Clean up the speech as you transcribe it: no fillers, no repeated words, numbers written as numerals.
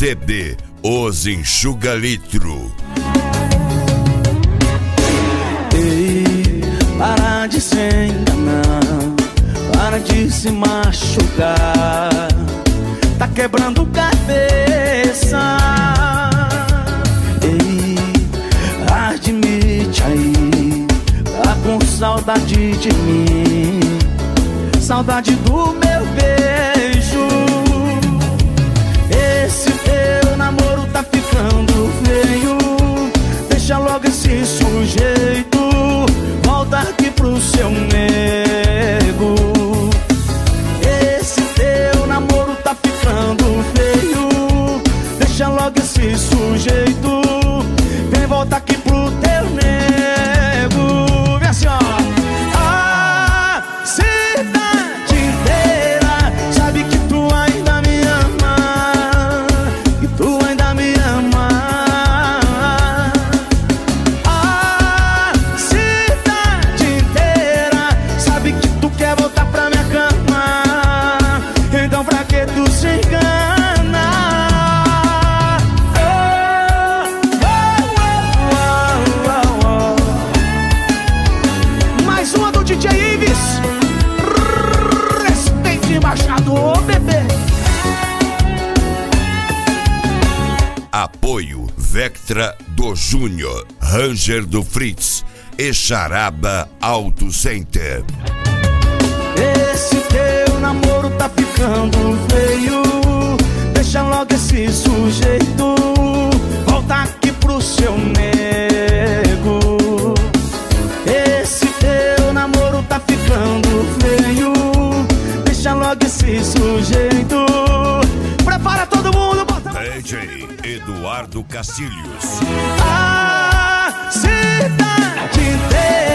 CB, os enxuga-litro. Ei, para de se enganar, para de se machucar, tá quebrando cabeça. Ei, admite aí, tá com saudade de mim, saudade do meu beijo. Esse teu namoro tá ficando feio, deixa logo esse sujeito, volta aqui pro seu nego. Esse teu namoro tá ficando feio, deixa logo esse sujeito, vem volta aqui pro teu nego. Vem assim, ó. A cidade inteira sabe que tu ainda me ama, que tu ainda me ama. A cidade inteira sabe que tu quer voltar pra minha cama, então pra que tu se engana? Mais uma do DJ Ives. Respeite embaixador, bebê. Apoio Vectra do Júnior, Ranger do Fritz e Charaba Auto Center. Esse teu namoro tá ficando feio, deixa logo esse sujeito, volta aqui pro seu nego. Esse teu namoro tá ficando feio, deixa logo esse sujeito. Prepara todo mundo, bota DJ Eduardo Cacilhos. a cidade inteira